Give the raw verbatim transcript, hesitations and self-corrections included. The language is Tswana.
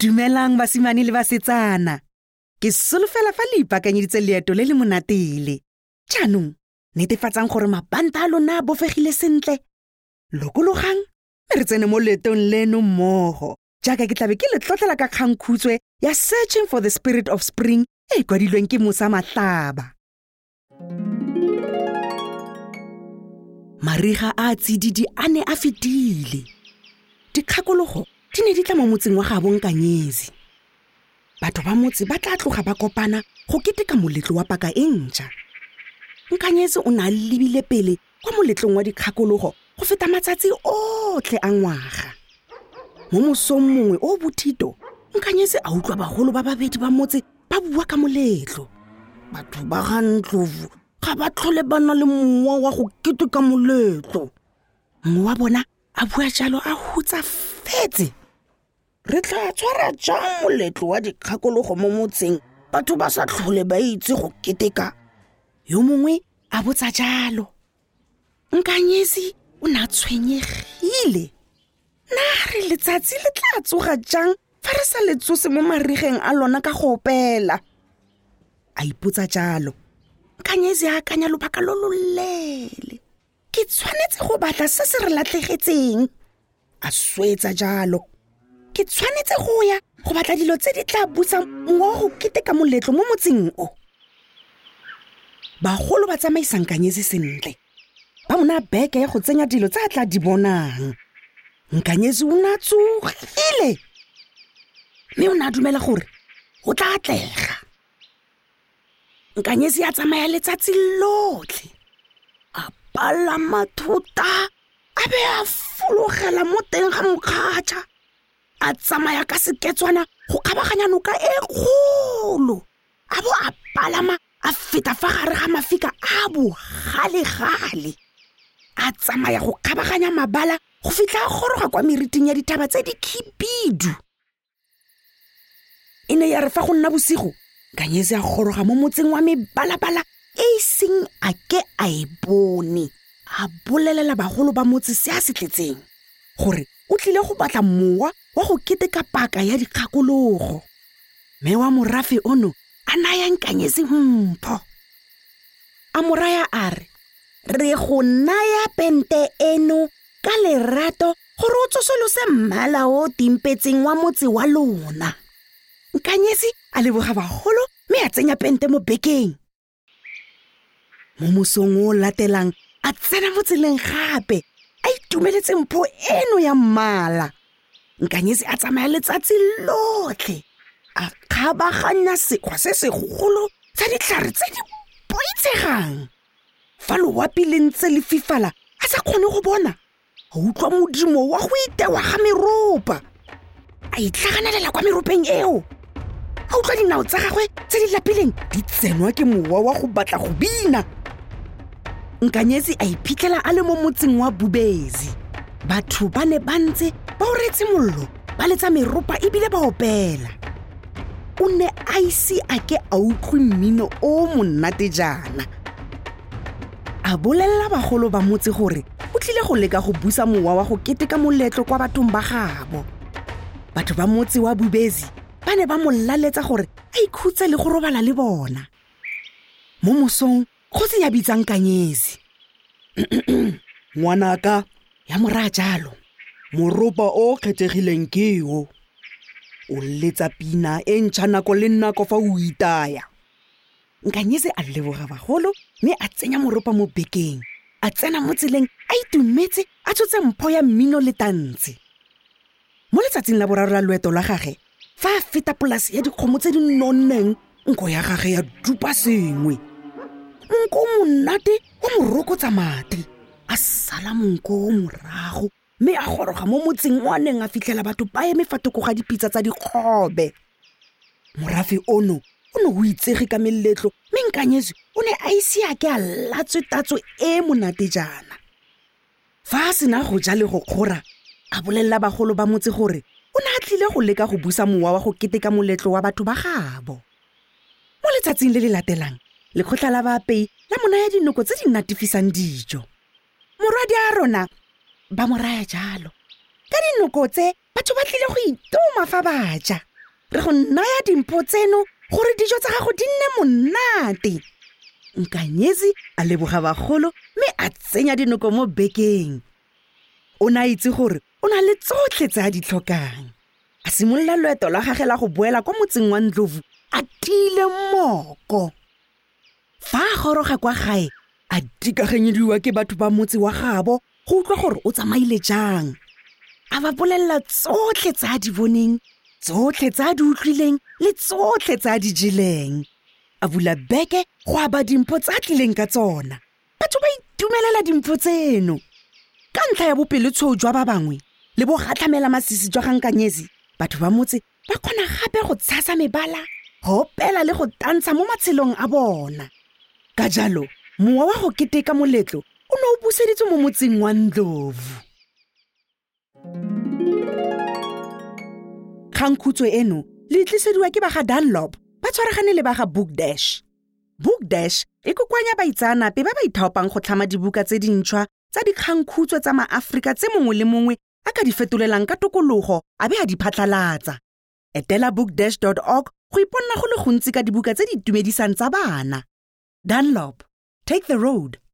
Dumelang basimane le basetsana. Ke solofela fa le ipaakanyeditse leeto le le monatele. Jaanong, netefatsang gore mabanta a lona a bofegile sentle. Lokologang, mme re tsene mo leetong leno mmogo. Jaaka ke tlabe ke le tlotlela ka kgangkhutswe ya Searching for the Spirit of Spring e kwadilweng ke Musa Matlaba. Mariga a tsididi a ne a fetile. Dikgakologo di ne di tla mo motseng wa gaabo Nkanyezi. Batho ba motse ba tla tloga ba kopana go keteka moletlo wa paka e ntšha. Nkanyezi o ne a lebile pele kwa moletlong wa dikgakologo go feta matsatsi otlhe a ngwaga. Mo mosong mongwe o bothito, Nkanyezi a utlwa bagolo ba babedi ba motse ba bua ka moletlo. Batho ba ga Ndlovu ga ba tlhole ba na le mowa wa go keteka moletlo. Mongwe wa bona a bua jalo a hutsa fetse. Re tla tshwara jang moletlo wa dikgakologo mo motseng batho ba sa tlhole ba itse go keteka? Yo mongwe a botsa jalo. Nkanyezi o ne a tshwenyegile. Na re letsatsi le tla tsoga jang fa re sa letsose mo marigeng a lona ka go opela? A ipotsa jalo. Nkanyezi a akanya lobaka lo loleele. Ke tshwanetse go batla se se re latlhegetseng. A swetsa jalo. Ke tshwanetse go ya go batla dilo tse di tla busang mo go keteka moletlo mo motseng o. Bagolo ba tsamaisa Nkanyezi sentle. Ba mona beke ya go tsenya dilo tse a tla di bonang. Nkanyezi o na tsogile. Mme o na dumela gore o tla atlega. Nkanyezi a tsamaya letsatsi lotlhe. A pala mathuta. A be a fologela mo teng ga mokgatlha. A tsamaya ka seketswana go kgabaganya noka e kgolo. A bo a palama a feta fa gare ga mafika a bogale-gale. A tsamaya go kgabaganya mabala go fitlha a goroga kwa meriting ya dithaba tse di khibidu. E ne ya re fa go nna bosigo, Nkanyezi a goroga mo motseng wa mebalabala e seng a ke a e bone. A bolelela bagolo ba motse se a se tletseng gore o tlile go batla mowa wa go keteka paka ya dikgakologo. Mme wa morafe ono a naya Nkanyezi mpho. A moraya a re, re go naya pente eno ka lerato gore o tsosolose mmala o timpetseng wa motse wa lona. Nkanyezi a leboga bagolo mme a tsenya pente mo bekeng. Mo mosong o latelang a tsena mo tseleng gape a itumeletse mpho eno ya mmala. Nkanyezi a tsamaya letsatsi lotlhe a kgabaganya sekgwa se segolo sa ditlhare tse di boitshegang. Fa loapi le ntse le fifala a sa kgone go bona, a utlwa modimo wa go itewa ga meropa. A itlhaganelela kwa meropeng eo. A utlwa dinao tsa gagwe tse di lapileng di tsenwa ke mowa wa go batla go bina. Nkanyezi a iphitlhela a le mo motseng wa Bubezi. Batho ba ne ba ntse ba o retse mollo ba letsa meropa ebile ba opela. O ne a ise a ke a utlwe mmino o monate jaana. A bolelela bagolo ba motse gore o tlile go leka go busa mowa wa go keteka moletlo kwa bathong ba gaabo. Batho ba motse wa Bubezi ba ne ba mo laletsa gore a ikhutse le go robala le bona. Mo mosong go se ya bitsa Nkanyezi. Ngwanaka, ya moraya jalo, moropa o kgethegileng ke yo. O letsa pina e ntšha nako le nako fa o itaya. Nkanyezi a leboga bagolo mme a tsenya moropa mo bekeng. A tsena mo tseleng a itumetse a tshotse mpho ya mmino le tantse. Mo letsatsing la boraro la loeto la gage, fa a feta polase ya dikgomo tse di nonneng, nko ya gage ya dupa sengwe. Nko monate wa morokotsa mate. A sala monko o morago mme a goroga mo motseng o a neng a fitlhela batho ba eme fa thoko ga dipitsa tsa dikgobe. Morafe ono o ne o itsege ka meletlo mme Nkanyezi o ne a ise a ke a latswe tatso e monate jaana. Fa a sena go ja le go kgora, a bolelela bagolo ba motse gore o ne a tlile go leka go busa mowa wa go keteka moletlo wa batho ba gaabo. Mo letsatsing le le latelang, lekgotla la baapei la mo naya dinoko tse di natefisang dijo. Morwadi a rona ba mo raya jalo. Ka dinoko tse batho ba tlile go itoma fa ba ja. re go naya dimpho tseno gore dijo tsa gago di nne monate. Nkanyezi a leboga bagolo mme a tsenya dinoko mo bekeng. O na itse gore o na le tsotlhe tse a di tlhokang. A simolola loeto la gagwe la go boela kwa motseng wa Ndlovu a tile mmoko. Fa a goroga kwa gae, a dikaganyediwa ke batho ba motse wa gaabo go utlwa gore o tsamaile jang. A ba bolelela tsotlhe tse a di boneng, tsotlhe tse a di utlwileng le tsotlhe tse a di jeleng. A bula beke go aba dimpho tse a tlileng ka tsona. Batho ba itumelela dimpho tseno. Ka ntlha ya bopelotshweu jwa ba bangwe le bo gatlhamela masisi jwa Nkanyezi, batho ba motse ba kgona gape go tshasa mebala, go opela le go tantsha mo matshelong a bona. Ka jalo, mowa wa go keteka moletlo o ne o buseditswe mo motseng wa Ndlovu. Kgangkhutshwe eno le tlisediwa ke ba ga Dunlop ba tshwaragane le ba ga Bookdash. Bookdash e kokoanya baitsanape ba ba ithaopang go tlhama dibuka tse dintšhwa tsa dikgangkhutshwe tsa maAforika tse mongwe le mongwe a ka di fetolelang ka tokologo a be a di phatlalatsa. Etela bookdash dot org go iponna go le gontsi ka dibuka tse di itumedisang tsa bana. Dunlop, take the road.